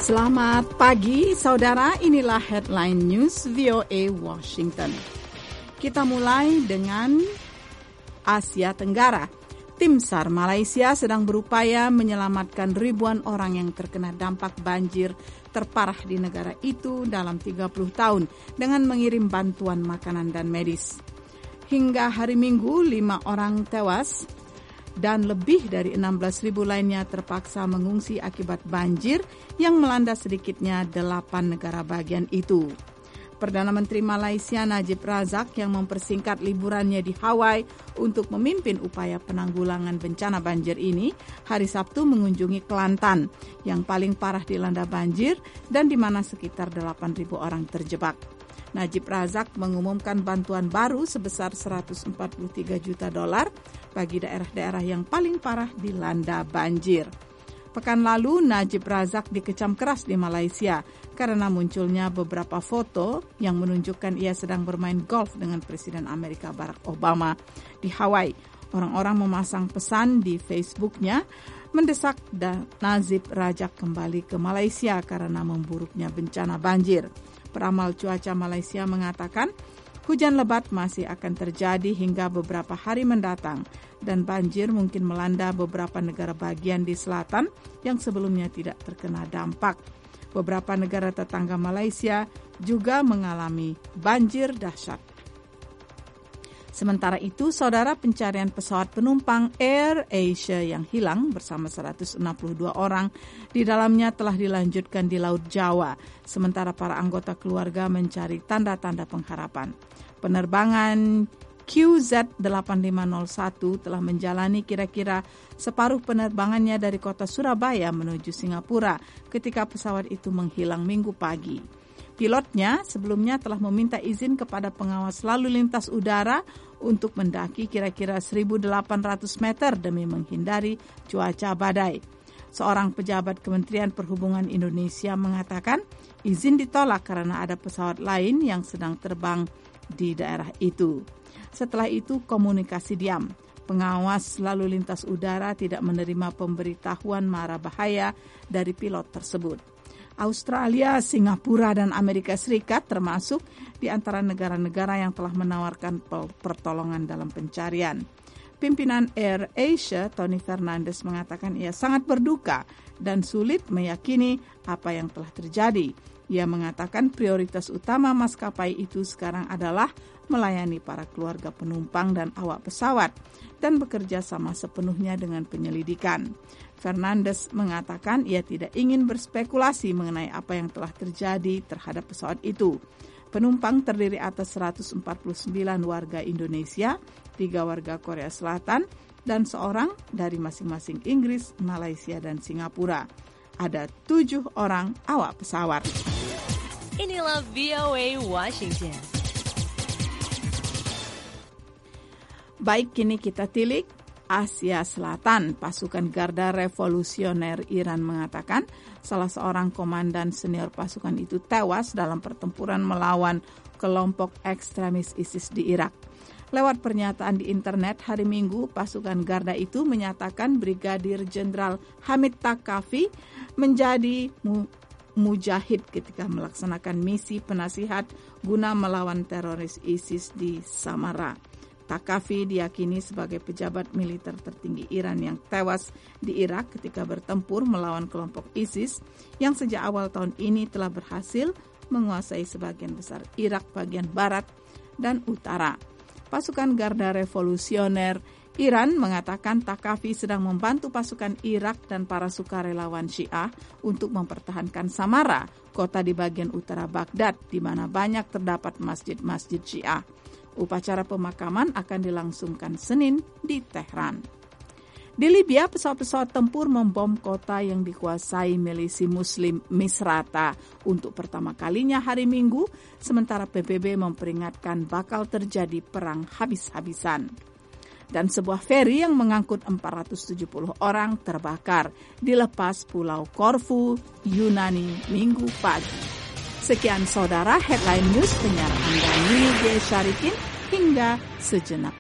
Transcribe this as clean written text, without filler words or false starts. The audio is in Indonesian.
Selamat pagi, saudara. Inilah headline news VOA Washington. Kita mulai dengan Asia Tenggara. Tim SAR Malaysia sedang berupaya menyelamatkan ribuan orang yang terkena dampak banjir terparah di negara itu dalam 30 tahun dengan mengirim bantuan makanan dan medis. Hingga hari Minggu, 5 orang tewas dan lebih dari 16.000 lainnya terpaksa mengungsi akibat banjir yang melanda sedikitnya 8 negara bagian itu. Perdana Menteri Malaysia Najib Razak yang mempersingkat liburannya di Hawaii untuk memimpin upaya penanggulangan bencana banjir ini, hari Sabtu mengunjungi Kelantan yang paling parah dilanda banjir dan di mana sekitar 8.000 orang terjebak. Najib Razak mengumumkan bantuan baru sebesar $143 juta bagi daerah-daerah yang paling parah dilanda banjir. Pekan lalu, Najib Razak dikecam keras di Malaysia karena munculnya beberapa foto yang menunjukkan ia sedang bermain golf dengan Presiden Amerika Barack Obama di Hawaii. Orang-orang memasang pesan di Facebooknya mendesak Najib Razak kembali ke Malaysia karena memburuknya bencana banjir. Peramal cuaca Malaysia mengatakan hujan lebat masih akan terjadi hingga beberapa hari mendatang dan banjir mungkin melanda beberapa negara bagian di selatan yang sebelumnya tidak terkena dampak. Beberapa negara tetangga Malaysia juga mengalami banjir dahsyat. Sementara itu, saudara, pencarian pesawat penumpang Air Asia yang hilang bersama 162 orang di dalamnya telah dilanjutkan di Laut Jawa, sementara para anggota keluarga mencari tanda-tanda pengharapan. Penerbangan QZ8501 telah menjalani kira-kira separuh penerbangannya dari kota Surabaya menuju Singapura ketika pesawat itu menghilang Minggu pagi. Pilotnya sebelumnya telah meminta izin kepada pengawas lalu lintas udara untuk mendaki kira-kira 1.800 meter demi menghindari cuaca badai. Seorang pejabat Kementerian Perhubungan Indonesia mengatakan izin ditolak karena ada pesawat lain yang sedang terbang di daerah itu. Setelah itu komunikasi diam. Pengawas lalu lintas udara tidak menerima pemberitahuan mara bahaya dari pilot tersebut. Australia, Singapura, dan Amerika Serikat termasuk di antara negara-negara yang telah menawarkan pertolongan dalam pencarian. Pimpinan Air Asia, Tony Fernandes, mengatakan ia sangat berduka dan sulit meyakini apa yang telah terjadi. Ia mengatakan prioritas utama maskapai itu sekarang adalah melayani para keluarga penumpang dan awak pesawat dan bekerja sama sepenuhnya dengan penyelidikan. Fernandes mengatakan ia tidak ingin berspekulasi mengenai apa yang telah terjadi terhadap pesawat itu. Penumpang terdiri atas 149 warga Indonesia, 3 warga Korea Selatan, dan seorang dari masing-masing Inggris, Malaysia, dan Singapura. Ada 7 orang awak pesawat. Inilah VOA Washington. Baik, kini kita tilik Asia Selatan. Pasukan Garda Revolusioner Iran mengatakan salah seorang komandan senior pasukan itu tewas dalam pertempuran melawan kelompok ekstremis ISIS di Irak. Lewat pernyataan di internet hari Minggu, pasukan Garda itu menyatakan Brigadir Jenderal Hamid Taqafi menjadi mujahid ketika melaksanakan misi penasihat guna melawan teroris ISIS di Samara. Taqafi diyakini sebagai pejabat militer tertinggi Iran yang tewas di Irak ketika bertempur melawan kelompok ISIS yang sejak awal tahun ini telah berhasil menguasai sebagian besar Irak bagian barat dan utara. Pasukan Garda Revolusioner Iran mengatakan Taqafi sedang membantu pasukan Irak dan para sukarelawan Syiah untuk mempertahankan Samara, kota di bagian utara Baghdad, di mana banyak terdapat masjid-masjid Syiah. Upacara pemakaman akan dilangsungkan Senin di Tehran. Di Libya, pesawat-pesawat tempur membom kota yang dikuasai milisi Muslim Misrata untuk pertama kalinya hari Minggu, sementara PBB memperingatkan bakal terjadi perang habis-habisan. Dan sebuah feri yang mengangkut 470 orang terbakar di lepas Pulau Korfu, Yunani, Minggu pagi. Sekian saudara, headline news penyiar Anda Nini G. Syarikin hingga sejenak.